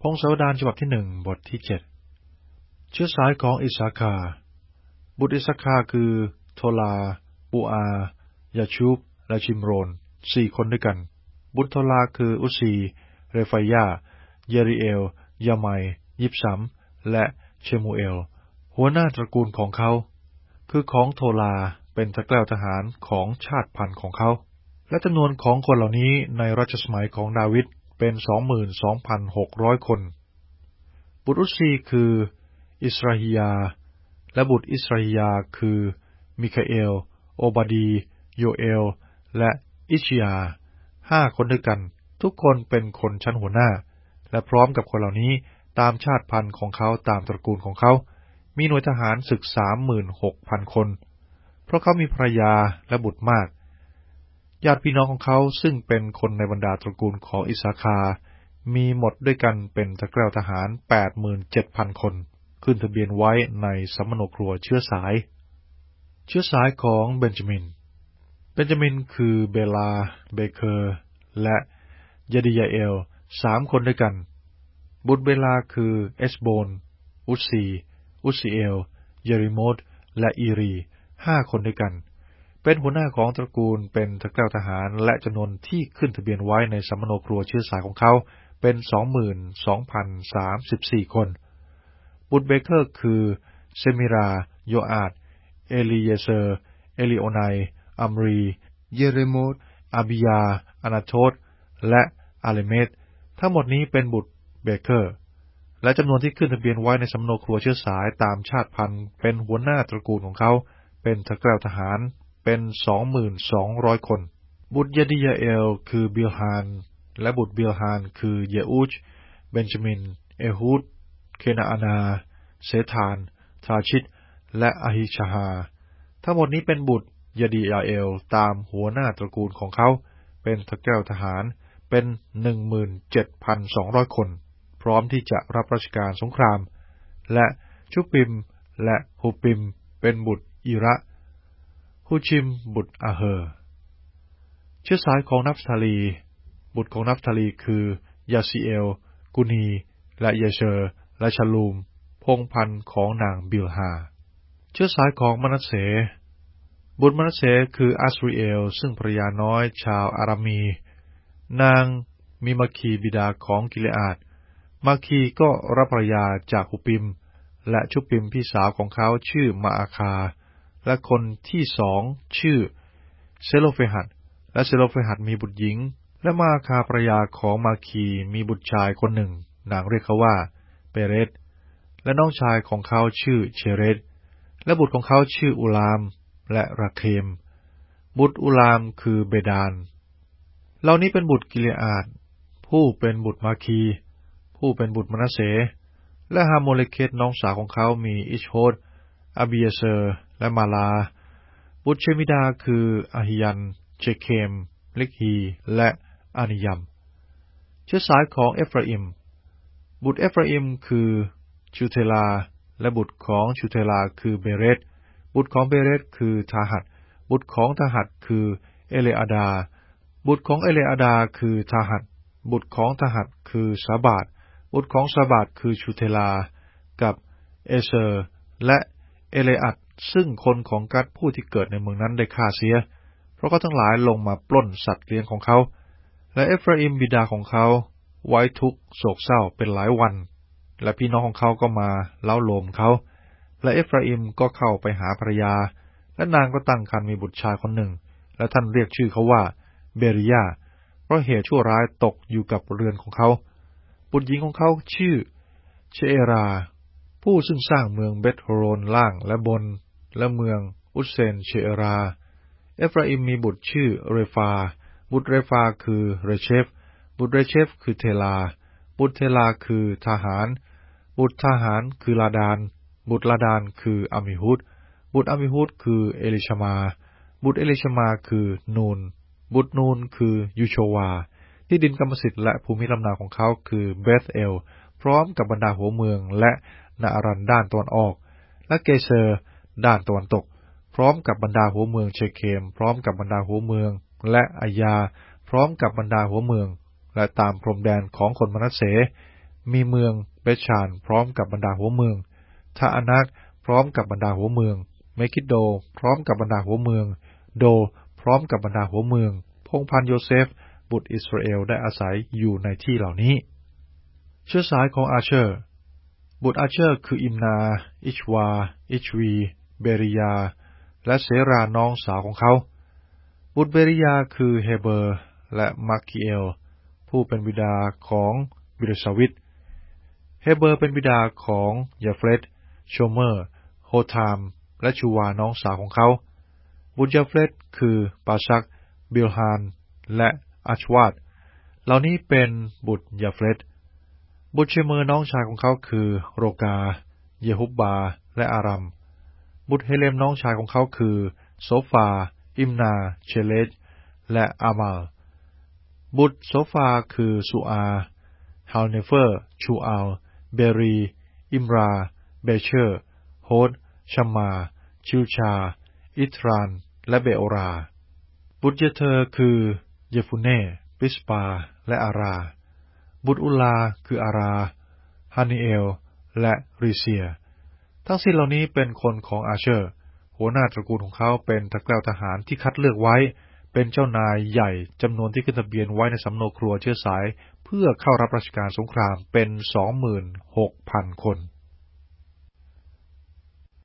พงศาวดารฉบับที่1บทที่7เชื้อสายของอิสาคาร์บุตรอิสาคาร์คือโทลาปูอายาชูบและชิมโรน4คนด้วยกันบุตรโทลาคืออุซีเรฟายาเยริเอลยาไมยิบซัมและเชมูเอลหัวหน้าตระกูลของเขาคือของโทลาเป็นตะแกล้วทหารของชาติพันธุ์ของเขาและจำนวนของคนเหล่านี้ในรัชสมัยของดาวิดเป็น 22,600 คนบุตรอุซีคืออิสราฮิยาและบุตรอิสราฮิยาคือมิคาเอลโอบาดีโยเอลและอิชยา5คนด้วยกันทุกคนเป็นคนชั้นหัวหน้าและพร้อมกับคนเหล่านี้ตามชาติพันธุ์ของเขาตามตระกูลของเขามีหน่วยทหารศึก 36,000 คนเพราะเขามีภรรยาและบุตรมากญาติพี่น้องของเขาซึ่งเป็นคนในบรรดาตระกูลของอิสาคาร์มีหมดด้วยกันเป็นตะแกล้วทหาร 87,000 คนขึ้นทะเบียนไว้ในสมโนครัวเชื้อสายของเบนจามินคือเบลาเบเคอร์และเยดิยาเอล3คนด้วยกันบุตรเบลาคือเอสโบนอุซีเอลเยริโมทและอีรี5คนด้วยกันเป็นหัวหน้าของตระกูลเป็นตะแกล้วทหารและจำนวนที่ขึ้นทะเบียนไว้ในสมโนครัวเชื้อสายของเขาเป็น 22,034 คนบุตรเบเคอร์คือเซมิราโยอาดเอลีเยเซอร์เอลิโอไนอัมรีเยเรโมทอาบิยาอานาโทตและอาเลเมตทั้งหมดนี้เป็นบุตรเบเคอร์และจำนวนที่ขึ้นทะเบียนไว้ในสำโนครัวเชื้อสายตามชาติพันธุ์เป็นหัวหน้าตระกูลของเขาเป็นตะแกล้วทหารเป็น 2,200 คนบุตรเยดิยาเอลคือบิลฮานและบุตรบิลฮานคือเยอูชเบนจามินเอฮูดเคนาอานาเซธานทาชิตและอหิชาฮาทั้งหมดนี้เป็นบุตรเยดิยาเอลตามหัวหน้าตระกูลของเขาเป็นตะแกล้วทหารเป็น 17,200 คนพร้อมที่จะรับราชการสงครามและชุปิมและฮูปิมเป็นบุตรอิระฮูชิมบุตรอาเฮอเชื้อสายของนัฟทาลีบุตรของนัฟทาลีคือยาซีเอลกุนีและเยเชอร์และชาลูมพงพันธุ์ของนางบิลฮาเชื้อสายของมนัสเสบุตรมนัสเสคืออัสริเอลซึ่งภรรยาน้อยชาวอารามีนางมีมาคีบิดาของกิเลอาดมาคีก็รับภรรยาจากหุปิมและชุปิมพี่สาวของเขาชื่อมาอาคาและคนที่2ชื่อเซโลเฟหัดและเซโลเฟหัดมีบุตรหญิงและมาอาคาภรรยาของมาคีมีบุตรชายคนหนึ่งนางเรียกเขาว่าเปเรตและน้องชายของเขาชื่อเชเรตและบุตรของเขาชื่ออุลามและราเคมบุตรอุลามคือเบดานเหล่านี้เป็นบุตรกิเลอาดผู้เป็นบุตรมาคีผู้เป็นบุตรมนัสเสและฮาโมเลเคตน้องสาวของเขามีอิชโฮดอาบิเยเซอร์และมาลาบุตรเชมิดาคืออาฮิยันเชเคมลิกฮีและอานิยัมเชื้อสายของเอฟราอิมบุตรเอฟราอิมคือชูเทลาและบุตรของชูเทลาคือเบเรตบุตรของเบเรตคือทาหัดบุตรของทาหัดคือเอเลอาดาบุตรของเอเลอาดาคือทาหัดบุตรของทาหัดคือซาบาดบุตรของซาบาดคือชูเทลากับเอเซอร์และเอเลอัดซึ่งคนของกัดผู้ที่เกิดในเมืองนั้นได้ฆ่าเสียเพราะเขาทั้งหลายลงมาปล้นสัตว์เลี้ยงของเขาและเอฟราอิมบิดาของเขาไว้ทุกข์โศกเศร้าเป็นหลายวันและพี่น้องของเขาก็มาเล้าโลมเขาและเอฟราอิมก็เข้าไปหาภรรยาและนางก็ตั้งครรภ์มีบุตรชายคนหนึ่งและท่านเรียกชื่อเขาว่าเบริยาเพราะเหตุชั่วร้ายตกอยู่กับเรือนของเขาบุตรหญิงของเขาชื่อเชเอราผู้ซึ่งสร้างเมืองเบธโฮโรนล่างและบนและเมืองอุสเซนเชเอราเอฟราอิมมีบุตรชื่อเรฟาบุตรเรฟาคือเรเชฟบุตรเรเชฟคือเทลาบุตรเทลาคือทหารบุตรทหารคือลาดานบุตรลาดานคืออามิฮุดบุตรอามิฮุดคือเอลิชมาบุตรเอลิชมาคือนูนบุตรนูนคือยูโชวาที่ดินกรรมสิทธิ์และภูมิลำนาของเขาคือเบธเอลพร้อมกับบรรดาหัวเมืองและนาอารันด้านตะวันออกและเกเซอร์ด้านตะวันตกพร้อมกับบรรดาหัวเมืองเชเคมพร้อมกับบรรดาหัวเมืองและอายาพร้อมกับบรรดาหัวเมืองและตามพรมแดนของคนมนัสเสมีเมืองเบชานพร้อมกับบรรดาหัวเมืองทาอานักพร้อมกับบรรดาหัวเมืองเมกิดโดพร้อมกับบรรดาหัวเมืองโดพร้อมกับบรรดาหัวเมืองพงศ์พันธุ์โยเซฟบุตรอิสราเอลได้อาศัยอยู่ในที่เหล่านี้เชื้อสายของอาเชอร์บุตรอาเชอร์คืออิมนาอิชวาอิชวีเบริยาและเสราน้องสาวของเขาบุตรเบริยาคือเฮเบอร์และมาคิเอลผู้เป็นบิดาของบิรชาวิตเฮเบอร์เป็นบิดาของยาเฟรตโชเมอร์โฮทามและชูวาน้องสาวของเขาบุตรยาเฟรตคือปาชักบิลฮานและอัชวาดเหล่านี้เป็นบุตรยาเฟรตบุตรเชเมอร์น้องชายของเขาคือโรกาเยฮุบบาและอารัมบุตรเฮเลมน้องชายของเขาคือโซฟาอิมนาเชเลจและอามัลบุตรโซฟาคือซูอาฮาลเนเฟอร์ชูอัลเบรีอิมราเบเชอร์โฮดชัมมาชิลชาอิทรานและเบโอราบุตรเยเธอคือเยฟุเน่ปิสปาและอาราบุตรอุลาคืออาราฮานิเอลและริเซียทั้งสิ้นเหล่านี้เป็นคนของอาเชอร์หัวหน้าตระกูลของเขาเป็นตะแกล้วทหารที่คัดเลือกไว้เป็นเจ้านายใหญ่จำนวนที่ขึ้นทะเบียนไว้ในสำเนาครัวเชื้อสายเพื่อเข้ารับราชการสงครามเป็น 26,000 คน